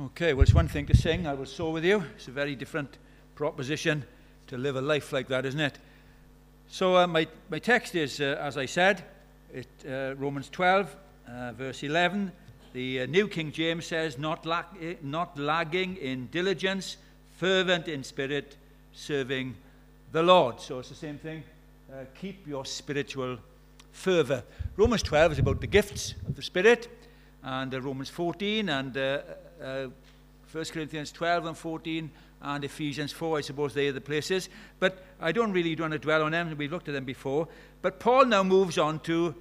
Okay, well, it's one thing to sing, I will soar with you. It's a very different proposition to live a life like that, isn't it? So my text is, as I said, Romans 12, verse 11. The New King James says, not lagging in diligence, fervent in spirit, serving the Lord. So it's the same thing. Keep your spiritual fervor. Romans 12 is about the gifts of the Spirit, and Romans 14 and 1 Corinthians 12 and 14 and Ephesians 4, I suppose they are the places. But I don't really want to dwell on them. We've looked at them before. But Paul now moves on to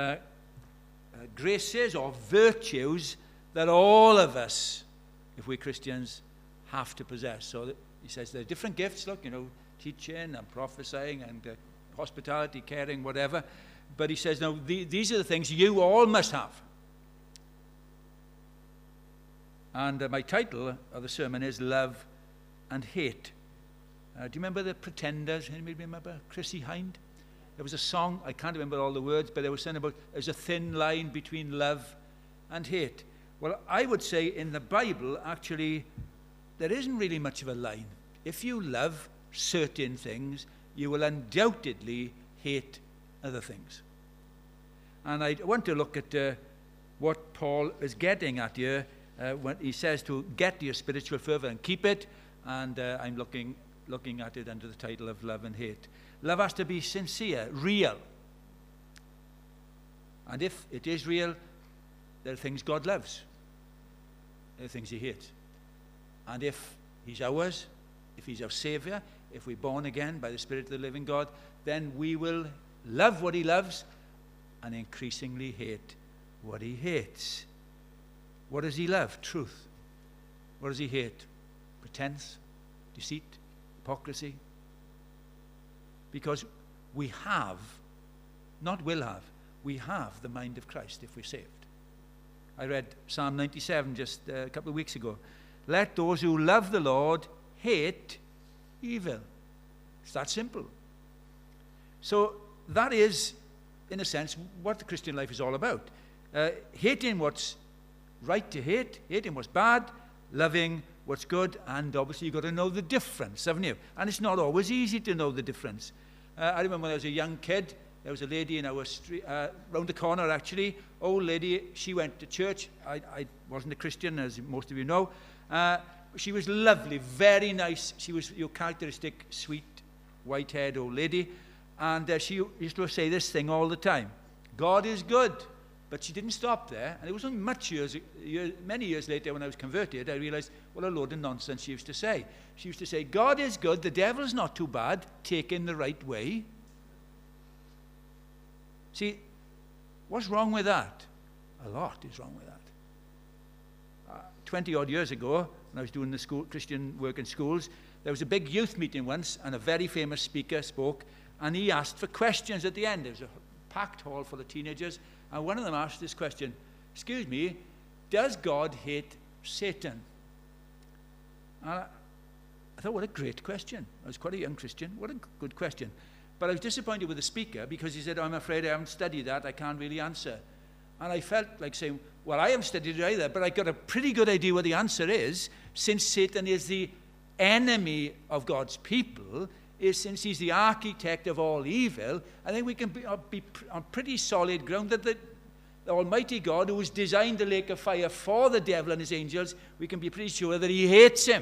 graces or virtues that all of us, if we're Christians, have to possess. So he says there are different gifts, look, teaching and prophesying and hospitality, caring, whatever. But he says, no, these are the things you all must have. And my title of the sermon is Love and Hate. Do you remember the Pretenders? Anybody remember Chrissie Hynde? There was a song, I can't remember all the words, but there was something about there's a thin line between love and hate. Well, I would say in the Bible, actually, there isn't really much of a line. If you love certain things, you will undoubtedly hate other things. And I want to look at what Paul is getting at here when he says to get your spiritual fervor and keep it, and I'm looking at it under the title of Love and Hate. Love has to be sincere, real. And if it is real, there are things God loves. There are things he hates. And if he's ours, if he's our Savior, if we're born again by the Spirit of the living God, then we will love what he loves and increasingly hate what he hates. What does he love? Truth. What does he hate? Pretense, deceit, hypocrisy. Because we have, not will have, we have the mind of Christ if we're saved. I read Psalm 97 just a couple of weeks ago. Let those who love the Lord hate evil. It's that simple. So that is, in a sense, what the Christian life is all about. Hating what's right to hate, hating what's bad, loving what's good, and obviously you've got to know the difference, haven't you? And it's not always easy to know the difference. I remember when I was a young kid, there was a lady in our street, round the corner actually, old lady, she went to church. I wasn't a Christian, as most of you know. She was lovely, very nice. She was your characteristic, sweet, white-haired old lady. And she used to say this thing all the time. God is good. But she didn't stop there. And it wasn't many years later when I was converted, I realized what a load of nonsense she used to say. She used to say, God is good, the devil's not too bad, taken the right way. See, what's wrong with that? A lot is wrong with that. 20-odd years ago, when I was doing the Christian work in schools, there was a big youth meeting once, and a very famous speaker spoke, and he asked for questions at the end. There was a packed hall for the teenagers, and one of them asked this question, excuse me, does God hate Satan? And I thought, what a great question. I was quite a young Christian. What a good question. But I was disappointed with the speaker because he said, I'm afraid I haven't studied that. I can't really answer. And I felt like saying, well, I haven't studied it either, but I got a pretty good idea what the answer is. Since Satan is the enemy of God's people, since he's the architect of all evil, I think we can be on pretty solid ground that the Almighty God, who has designed the lake of fire for the devil and his angels, we can be pretty sure that he hates him.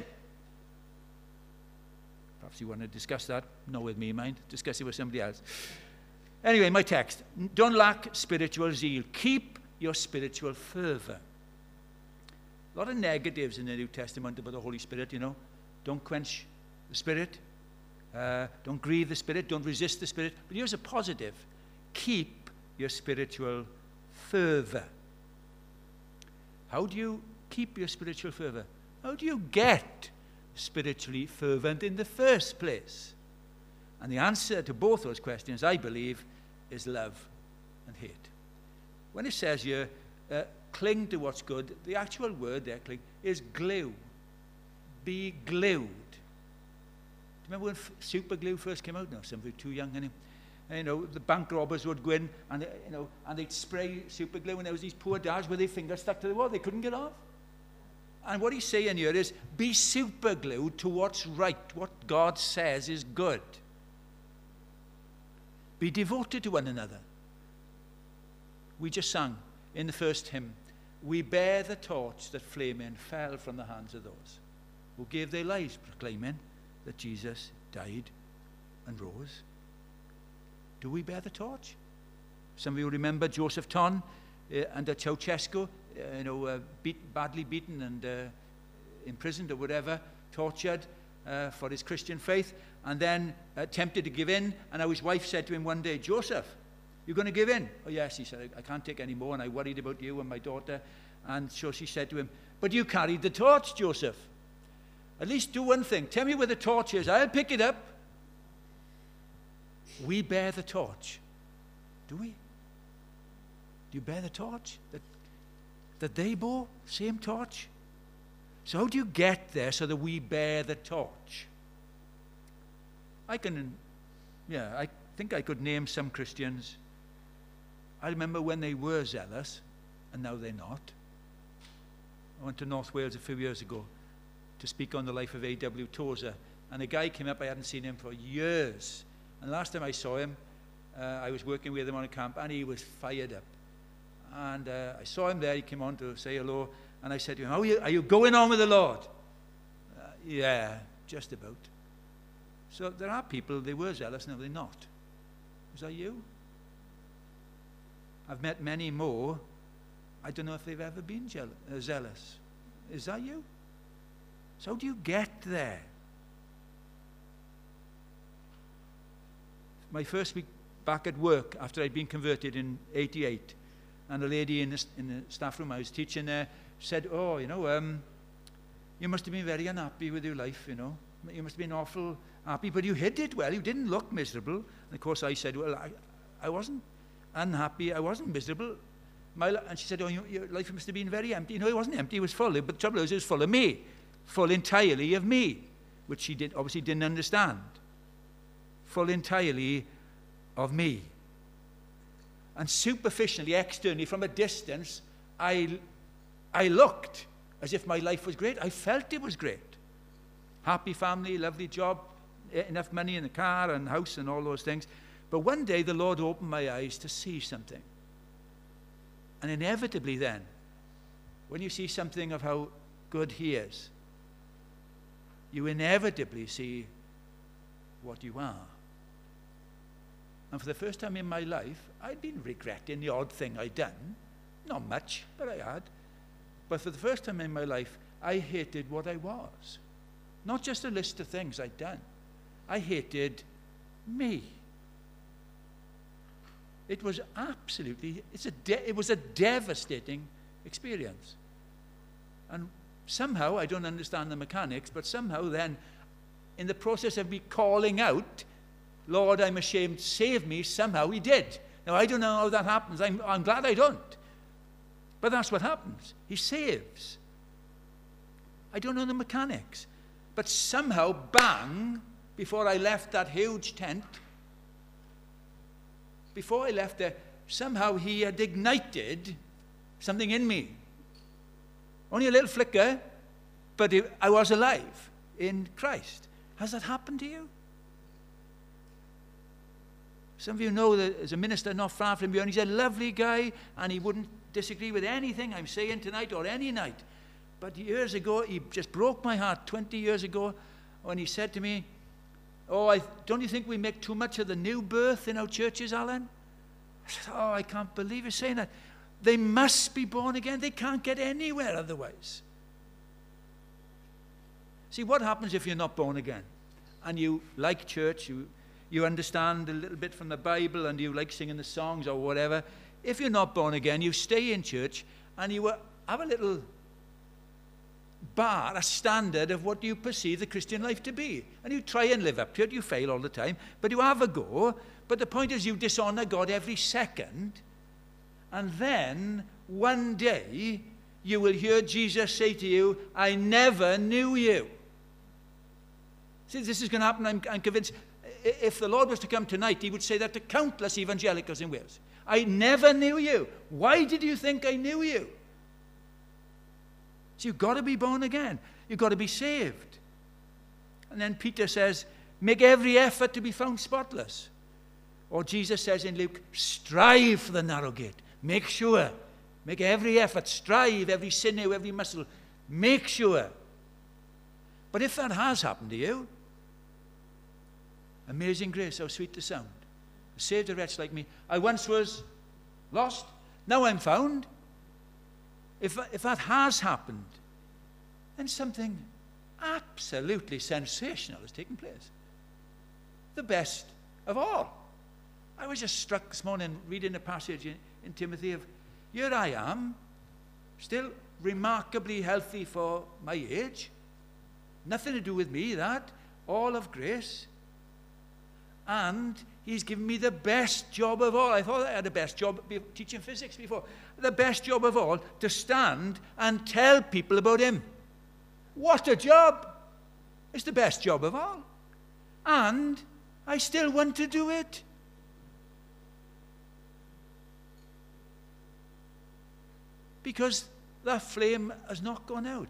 Perhaps you want to discuss that. Not with me, mind. Discuss it with somebody else. Anyway, my text. Don't lack spiritual zeal. Keep your spiritual fervor. A lot of negatives in the New Testament about the Holy Spirit, Don't quench the Spirit. Don't grieve the Spirit, don't resist the Spirit. But here's a positive. Keep your spiritual fervor. How do you keep your spiritual fervor? How do you get spiritually fervent in the first place? And the answer to both those questions, I believe, is love and hate. When it says here, cling to what's good, the actual word there, cling, is glue. Be glued. Remember when super glue first came out? No, some of you are too young, anyway. The bank robbers would go in and they'd spray super glue, and there was these poor dads with their fingers stuck to the wall. They couldn't get off. And what he's saying here is, be super glued to what's right, what God says is good. Be devoted to one another. We just sang in the first hymn, we bear the torch that flaming fell from the hands of those who gave their lives proclaiming that Jesus died and rose. Do we bear the torch? Some of you remember Joseph Ton under Ceausescu, badly beaten and imprisoned or whatever, tortured for his Christian faith, and then tempted to give in. And his wife said to him one day, Joseph, you're going to give in? Oh yes, he said, I can't take any more, and I worried about you and my daughter. And so she said to him, but you carried the torch, Joseph. At least do one thing. Tell me where the torch is. I'll pick it up. We bear the torch. Do we? Do you bear the torch that they bore? Same torch? So how do you get there so that we bear the torch? I think I could name some Christians. I remember when they were zealous, and now they're not. I went to North Wales a few years ago to speak on the life of A.W. Tozer, and a guy came up, I hadn't seen him for years. And last time I saw him, I was working with him on a camp, and he was fired up. And I saw him there, he came on to say hello, and I said to him, are you going on with the Lord? Yeah, just about. So there are people, they were zealous, now they're not. Is that you? I've met many more. I don't know if they've ever been zealous. Is that you? So how do you get there? My first week back at work after I'd been converted in 88, and a lady in the staff room I was teaching there said, you must have been very unhappy with your life, You must have been awful happy, but you hid it well. You didn't look miserable. And of course I said, well, I wasn't unhappy. I wasn't miserable. And she said, your life must have been very empty. No, it wasn't empty. It was full. But the trouble is, it was full of me. Full entirely of me, which she obviously didn't understand. Full entirely of me. And superficially, externally, from a distance, I looked as if my life was great. I felt it was great. Happy family, lovely job, enough money in the car and house and all those things. But one day the Lord opened my eyes to see something. And inevitably then, when you see something of how good He is, you inevitably see what you are. And for the first time in my life, I'd been regretting the odd thing I'd done. Not much, but I had. But for the first time in my life, I hated what I was. Not just a list of things I'd done. I hated me. It was absolutely, it was a devastating experience. And somehow, I don't understand the mechanics, but somehow then, in the process of me calling out, Lord, I'm ashamed, save me, somehow He did. Now, I don't know how that happens. I'm glad I don't. But that's what happens. He saves. I don't know the mechanics. But somehow, bang, before I left that huge tent, before I left there, somehow He had ignited something in me. Only a little flicker, but I was alive in Christ. Has that happened to you? Some of you know that there's a minister not far from you, and he's a lovely guy, and he wouldn't disagree with anything I'm saying tonight or any night. But years ago, he just broke my heart 20 years ago when he said to me, don't you think we make too much of the new birth in our churches, Alan? I said, I can't believe you're saying that. They must be born again. They can't get anywhere otherwise. See, what happens if you're not born again? And you like church, you understand a little bit from the Bible, and you like singing the songs or whatever. If you're not born again, you stay in church, and you have a little bar, a standard of what you perceive the Christian life to be. And you try and live up to it. You fail all the time, but you have a go. But the point is, you dishonor God every second. And then, one day, you will hear Jesus say to you, I never knew you. See, this is going to happen, I'm convinced. If the Lord was to come tonight, He would say that to countless evangelicals in Wales. I never knew you. Why did you think I knew you? So you've got to be born again. You've got to be saved. And then Peter says, make every effort to be found spotless. Or Jesus says in Luke, strive for the narrow gate. Make sure. Make every effort. Strive, every sinew, every muscle. Make sure. But if that has happened to you, amazing grace, how sweet the sound. Saved a wretch like me. I once was lost. Now I'm found. If that has happened, then something absolutely sensational has taken place. The best of all. I was just struck this morning reading a passage in Timothy of, here I am, still remarkably healthy for my age. Nothing to do with me, that. All of grace. And he's given me the best job of all. I thought I had the best job teaching physics before. The best job of all, to stand and tell people about him. What a job! It's the best job of all. And I still want to do it. Because that flame has not gone out.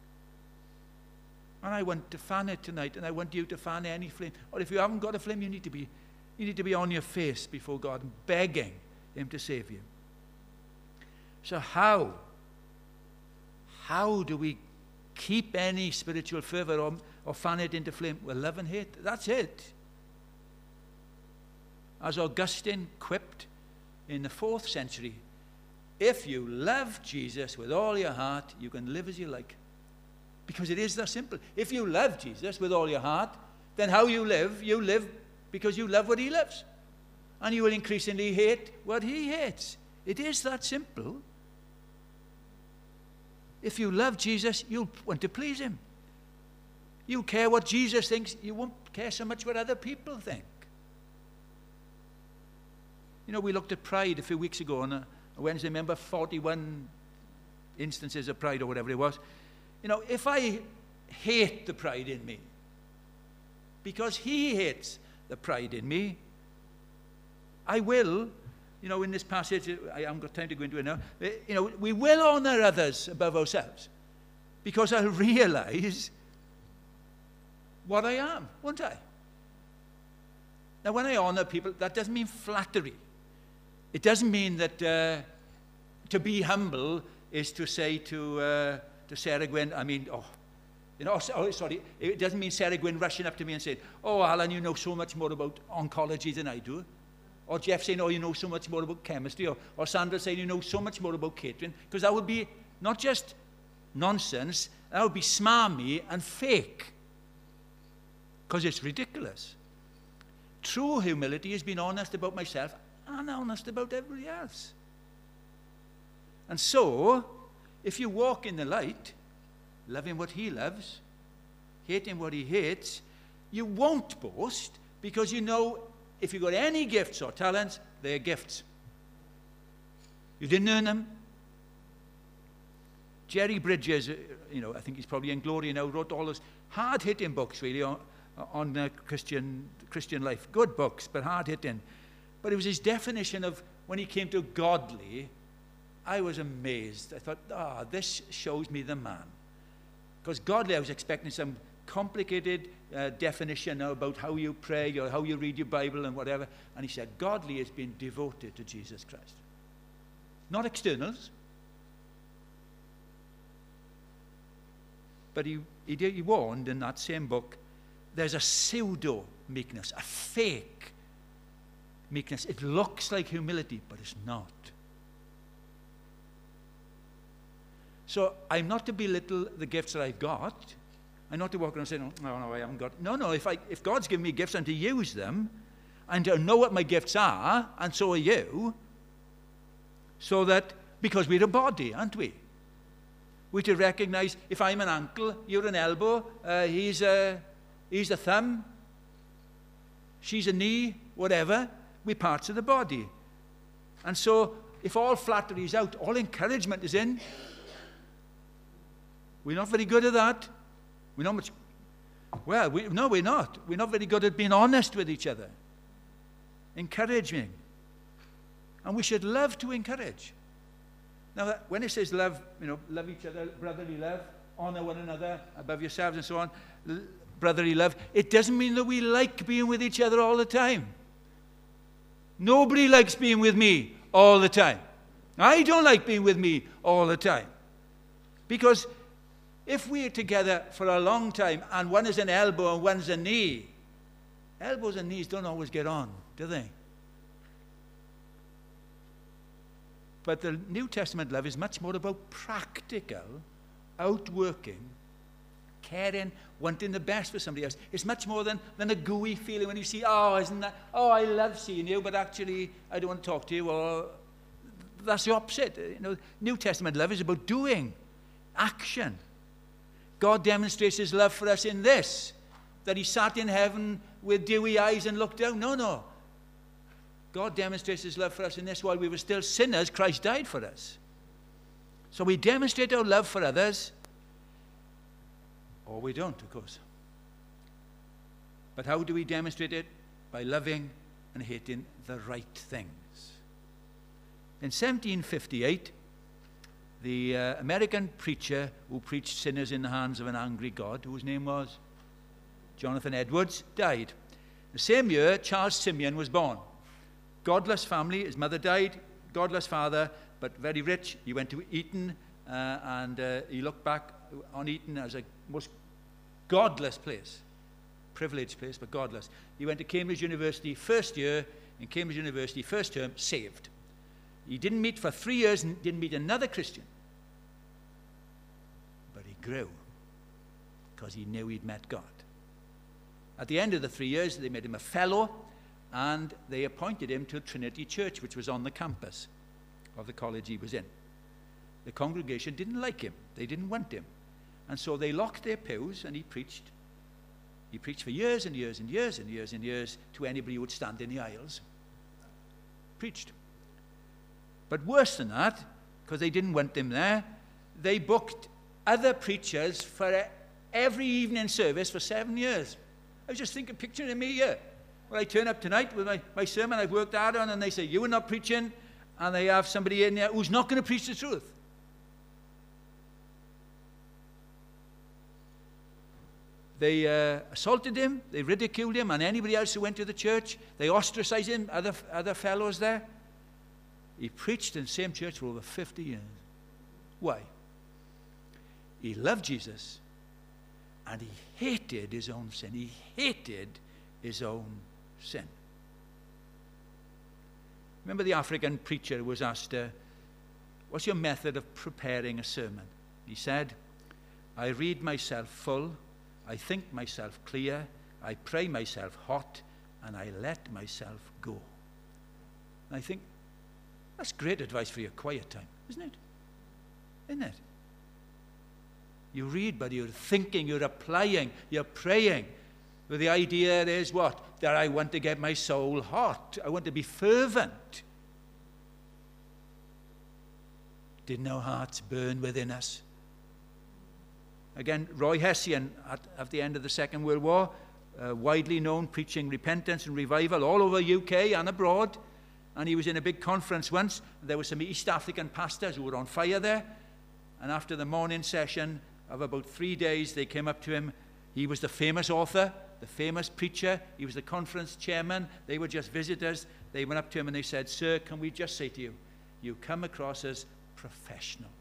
And I want to fan it tonight, and I want you to fan any flame. Or if you haven't got a flame, you need to be on your face before God, begging him to save you. So how do we keep any spiritual fervor or fan it into flame? Well, love and hate. That's it. As Augustine quipped in the 4th century, if you love Jesus with all your heart, you can live as you like. Because it is that simple. If you love Jesus with all your heart, then how you live because you love what he loves. And you will increasingly hate what he hates. It is that simple. If you love Jesus, you'll want to please him. You'll care what Jesus thinks. You won't care so much what other people think. You know, we looked at pride a few weeks ago on a Wednesday. Remember 41 instances of pride or whatever it was. You know, if I hate the pride in me, because he hates the pride in me, I will, you know, in this passage, I haven't got time to go into it now, you know, we will honor others above ourselves, because I'll realize what I am, won't I? Now, when I honor people, that doesn't mean flattery. It doesn't mean that to be humble is to say to Sarah Gwynn, sorry, it doesn't mean Sarah Gwynn rushing up to me and saying, oh, Alan, you know so much more about oncology than I do. Or Jeff saying, oh, you know so much more about chemistry. Or Sandra saying, you know so much more about catering. Because that would be not just nonsense, that would be smarmy and fake. Because it's ridiculous. True humility is being honest about myself and honest about everybody else. And so, if you walk in the light, loving what he loves, hating what he hates, you won't boast, because you know if you've got any gifts or talents, they're gifts. You didn't earn them. Jerry Bridges, you know, I think he's probably in glory now, wrote all those hard-hitting books, really, on Christian life. Good books, but hard-hitting. But it was his definition of when he came to godly, I was amazed. I thought, this shows me the man. Because godly, I was expecting some complicated definition about how you pray or how you read your Bible and whatever. And he said, godly is being devoted to Jesus Christ. Not externals. But he warned in that same book, there's a pseudo meekness, a fake meekness. It looks like humility, but it's not. So I'm not to belittle the gifts that I've got. I'm not to walk around saying, no, I haven't got. No, if God's given me gifts, I'm to use them, and to know what my gifts are, and so are you, so that, because we're a body, aren't we? We're to recognize, if I'm an ankle, you're an elbow, he's a thumb, she's a knee, whatever, we're parts of the body. And so, if all flattery is out, all encouragement is in. We're not very good at that. We're not much. Well, no, we're not. We're not very good at being honest with each other. Encouraging. And we should love to encourage. Now, when it says love, love each other, brotherly love, honor one another above yourselves and so on, brotherly love, it doesn't mean that we like being with each other all the time. Nobody likes being with me all the time. I don't like being with me all the time. Because if we're together for a long time and one is an elbow and one's a knee, elbows and knees don't always get on, do they? But the New Testament love is much more about practical, outworking, caring, wanting the best for somebody else. It's much more than a gooey feeling when you see, I love seeing you, but actually I don't want to talk to you. Or that's the opposite. New Testament love is about doing, action. God demonstrates his love for us in this, that he sat in heaven with dewy eyes and looked down. No. God demonstrates his love for us in this: while we were still sinners, Christ died for us. So we demonstrate our love for others, or we don't, of course. But how do we demonstrate it? By loving and hating the right things. In 1758, the American preacher who preached sinners in the hands of an angry God, whose name was Jonathan Edwards, died. The same year, Charles Simeon was born. Godless family. His mother died. Godless father, but very rich. He went to Eton, and he looked back on Eton as a most godless place. Privileged place, but godless. He went to Cambridge University first year. In Cambridge University, first term, saved. He didn't meet for 3 years, and didn't meet another Christian. But he grew, because he knew he'd met God. At the end of the 3 years, they made him a fellow, and they appointed him to Trinity Church, which was on the campus of the college he was in. The congregation didn't like him. They didn't want him. And so they locked their pews, and he preached. He preached for years and years and years and years and years to anybody who would stand in the aisles. Preached. But worse than that, because they didn't want him there, they booked other preachers for every evening service for 7 years. I was just picturing me here. Well, I turn up tonight with my sermon I've worked hard on, and they say, you are not preaching, and they have somebody in there who's not going to preach the truth. They assaulted him, they ridiculed him, and anybody else who went to the church. They ostracized him, other fellows there. He preached in the same church for over 50 years. Why? He loved Jesus, and he hated his own sin. He hated his own sin. Remember the African preacher who was asked, what's your method of preparing a sermon? He said, I read myself full, I think myself clear, I pray myself hot, and I let myself go. And I think, that's great advice for your quiet time, isn't it? Isn't it? You read, but you're thinking, you're applying, you're praying. But the idea is what? That I want to get my soul hot. I want to be fervent. Didn't our hearts burn within us? Again, Roy Hession, at the end of the Second World War, widely known, preaching repentance and revival all over UK and abroad. And he was in a big conference once. There were some East African pastors who were on fire there. And after the morning session of about 3 days, they came up to him. He was the famous author, the famous preacher. He was the conference chairman. They were just visitors. They went up to him and they said, Sir, can we just say to you, you come across as professional.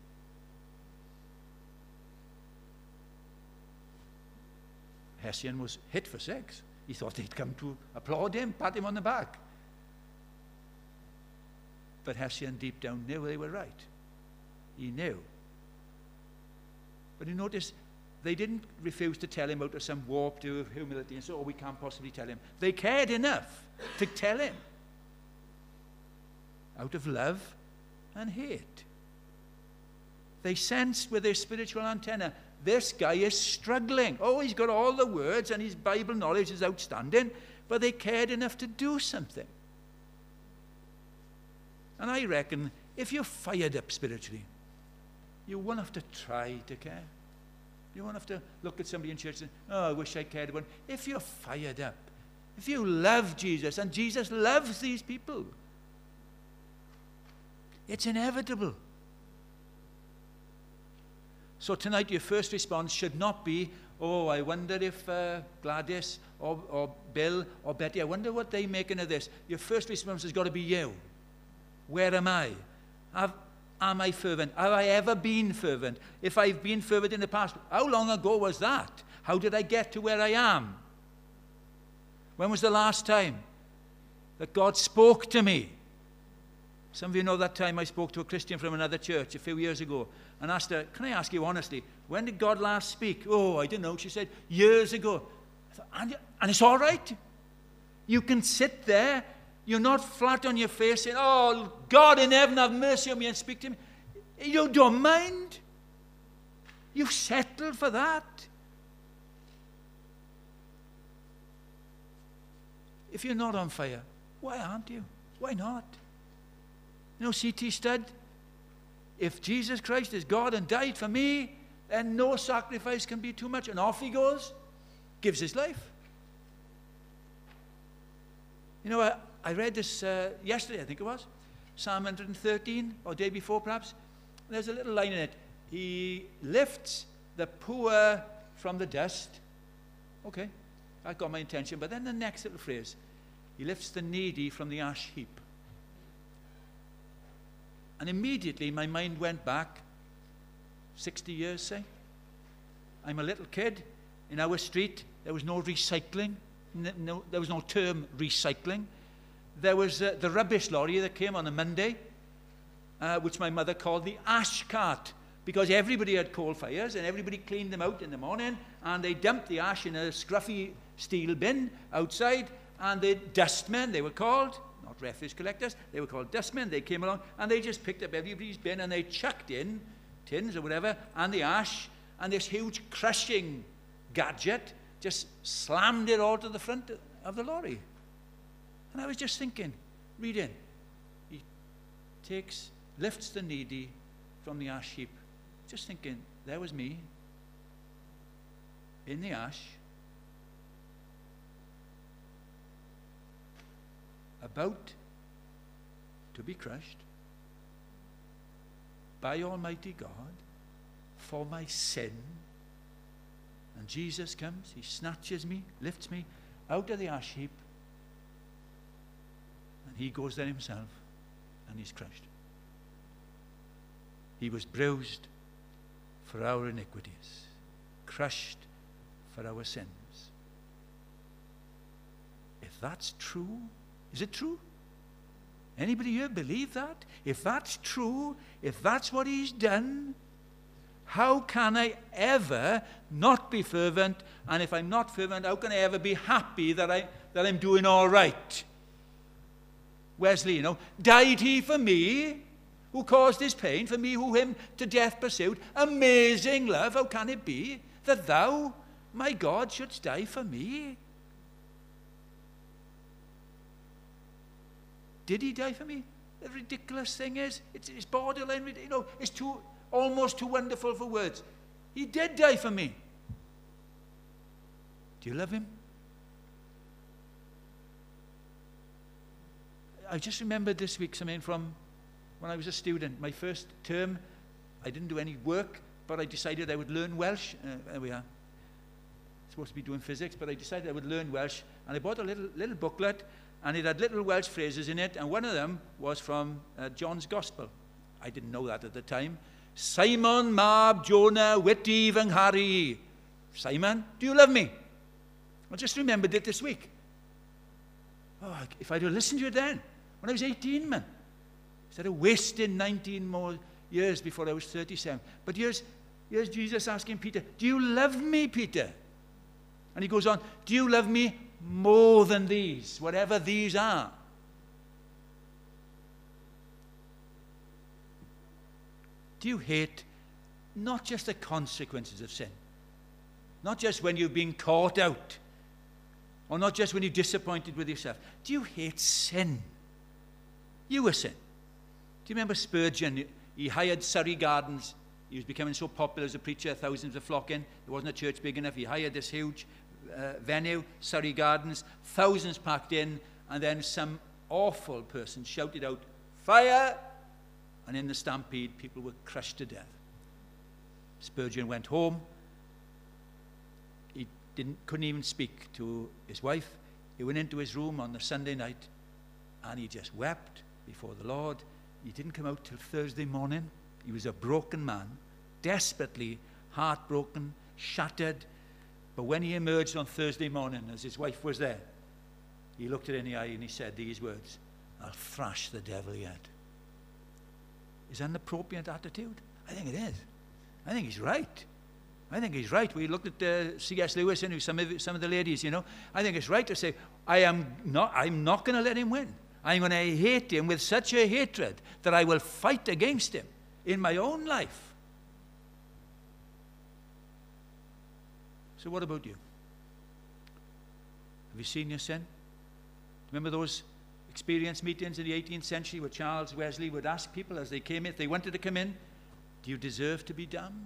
Hession was hit for 6. He thought they'd come to applaud him, pat him on the back. But Hession deep down knew they were right. He knew. But you notice, they didn't refuse to tell him out of some warped view of humility and say, we can't possibly tell him. They cared enough to tell him. Out of love and hate. They sensed with their spiritual antenna, this guy is struggling. He's got all the words and his Bible knowledge is outstanding, but they cared enough to do something. And I reckon if you're fired up spiritually, you won't have to try to care. You won't have to look at somebody in church and say, I wish I cared about him. If you're fired up, if you love Jesus, and Jesus loves these people, it's inevitable So tonight your first response should not be, oh, I wonder if Gladys or Bill or Betty, I wonder what they're making of this. Your first response has got to be you. Where am I? Am I fervent? Have I ever been fervent? If I've been fervent in the past, how long ago was that? How did I get to where I am? When was the last time that God spoke to me? Some of you know that time I spoke to a Christian from another church a few years ago and asked her, can I ask you honestly, when did God last speak? Oh, I don't know. She said, years ago. I thought, and it's all right. You can sit there. You're not flat on your face saying, oh, God in heaven, have mercy on me and speak to me. You don't mind. You've settled for that. If you're not on fire, why aren't you? Why not? You know, C.T. Studd, if Jesus Christ is God and died for me, then no sacrifice can be too much. And off he goes, gives his life. You know, I read this yesterday, I think it was, Psalm 113, or day before perhaps. There's a little line in it. He lifts the poor from the dust. Okay, that got my attention. But then the next little phrase, he lifts the needy from the ash heap. And immediately my mind went back 60 years, say. I'm a little kid. In our street, there was no recycling. No, there was no term recycling. There was the rubbish lorry that came on a Monday, which my mother called the ash cart, because everybody had coal fires and everybody cleaned them out in the morning, and they dumped the ash in a scruffy steel bin outside, and the dustmen, they were called, not refuse collectors, they were called dustmen. They came along and they just picked up everybody's bin and they chucked in tins or whatever, and the ash, and this huge crushing gadget just slammed it all to the front of the lorry. And I was just thinking, reading, he lifts the needy from the ash heap. Just thinking, there was me in the ash, about to be crushed by Almighty God for my sin. And Jesus comes, he snatches me, lifts me out of the ash heap, and he goes there himself, and he's crushed. He was bruised for our iniquities, crushed for our sins. If that's true, is it true? Anybody here believe that? If that's true, if that's what he's done, how can I ever not be fervent? And if I'm not fervent, how can I ever be happy that I'm doing all right? Wesley, you know, died he for me, who caused his pain, for me who him to death pursued. Amazing love, how can it be that thou, my God, shouldst die for me? Did he die for me? The ridiculous thing is, it's borderline, you know, it's almost too wonderful for words. He did die for me. Do you love him? I just remembered this week something from when I was a student. My first term, I didn't do any work, but I decided I would learn Welsh. There we are. Supposed to be doing physics, but I decided I would learn Welsh. And I bought a little booklet, and it had little Welsh phrases in it, and one of them was from John's Gospel. I didn't know that at the time. Simon, Mab, Jonah, Whitty, Van Harry. Simon, do you love me? I just remembered it this week. Oh, if I'd have listened to it then, when I was 18, man. Instead of wasting 19 more years before I was 37. But here's Jesus asking Peter, do you love me, Peter? And he goes on, do you love me more than these, whatever these are? Do you hate not just the consequences of sin, not just when you've been caught out, or not just when you're disappointed with yourself? Do you hate sin? You were sin. Do you remember Spurgeon? He hired Surrey Gardens. He was becoming so popular as a preacher, thousands were flocking. There wasn't a church big enough. He hired this huge venue, Surrey Gardens, thousands packed in, and then some awful person shouted out, fire! And in the stampede, people were crushed to death. Spurgeon went home. He couldn't even speak to his wife. He went into his room on the Sunday night and he just wept before the Lord. He didn't come out till Thursday morning. He was a broken man, desperately heartbroken, shattered. But when he emerged on Thursday morning, as his wife was there, he looked her in the eye and he said these words, "I'll thrash the devil yet." Is that an appropriate attitude? I think it is. I think he's right. I think he's right. We looked at C.S. Lewis and some of the ladies, you know. I think it's right to say, I'm not going to let him win. I'm going to hate him with such a hatred that I will fight against him in my own life. So what about you? Have you seen your sin? Remember those experience meetings in the 18th century where Charles Wesley would ask people as they came in, if they wanted to come in, do you deserve to be damned?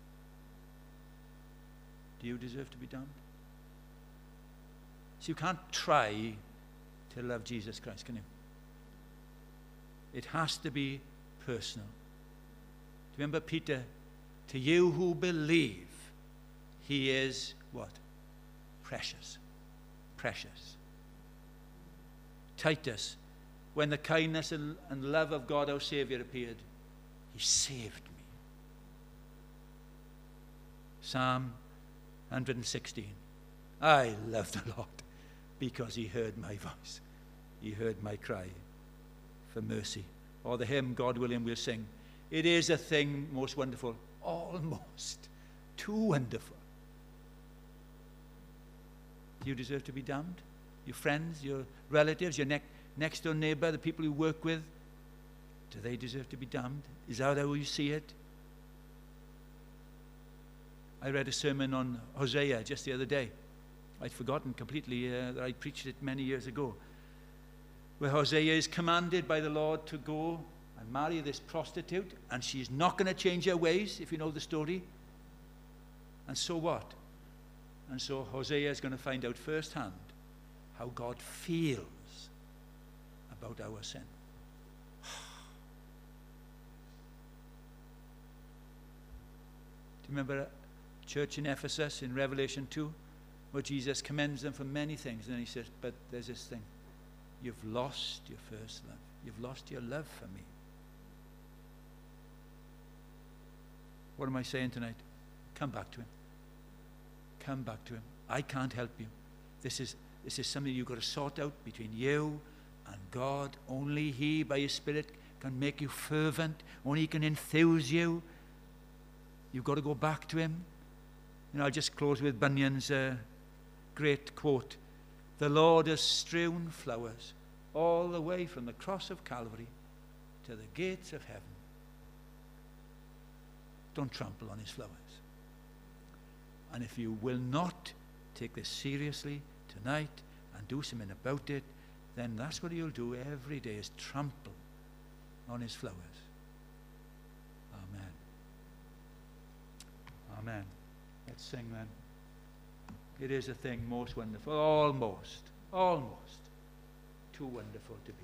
Do you deserve to be damned? So you can't try to love Jesus Christ, can you? It has to be personal. Do you remember Peter? To you who believe, he is what? Precious. Precious. Titus, when the kindness and love of God our Savior appeared, he saved me. Psalm 116. I love the Lord because he heard my voice. He heard my cry for mercy. Or the hymn, God willing, we'll sing. It is a thing most wonderful, almost too wonderful. Do you deserve to be damned? Your friends, your relatives, your next door neighbor, the people you work with, do they deserve to be damned? Is that how you see it? I read a sermon on Hosea just the other day. I'd forgotten completely that I preached it many years ago, where Hosea is commanded by the Lord to go and marry this prostitute, and she's not going to change her ways, if you know the story. And so what? And so Hosea is going to find out firsthand how God feels about our sin. Do you remember a church in Ephesus in Revelation 2, where Jesus commends them for many things, and then he says, but there's this thing. You've lost your first love. You've lost your love for me. What am I saying tonight? Come back to him. Come back to him. I can't help you. This is something you've got to sort out between you and God. Only he, by his Spirit, can make you fervent. Only he can enthuse you. You've got to go back to him. You know, I'll just close with Bunyan's great quote. The Lord has strewn flowers all the way from the cross of Calvary to the gates of heaven. Don't trample on his flowers. And if you will not take this seriously tonight and do something about it, then that's what you'll do every day, is trample on his flowers. Amen. Amen. Let's sing then. It is a thing most wonderful, almost too wonderful to be.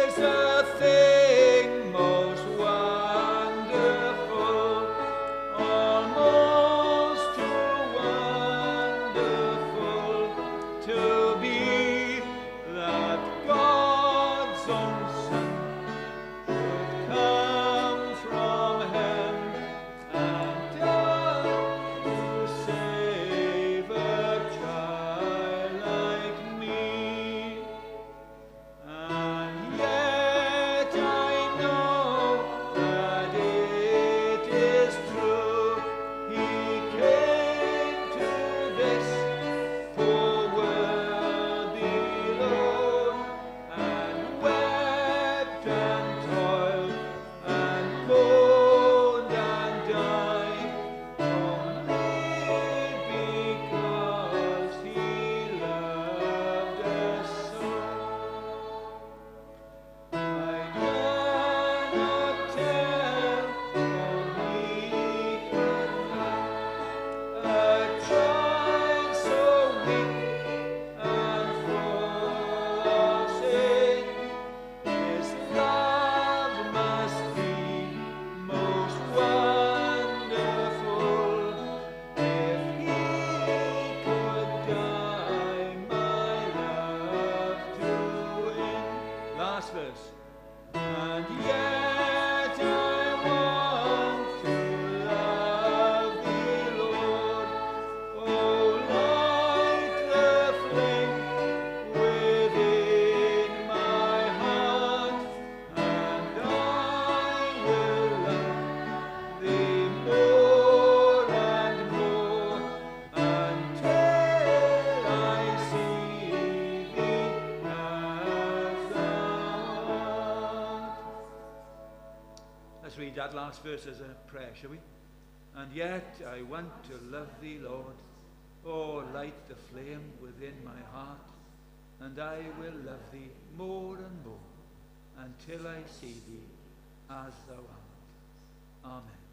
Oh read that last verse as a prayer, shall we? And yet I want to love thee, Lord. Oh, light the flame within my heart, and I will love thee more and more until I see thee as thou art. Amen.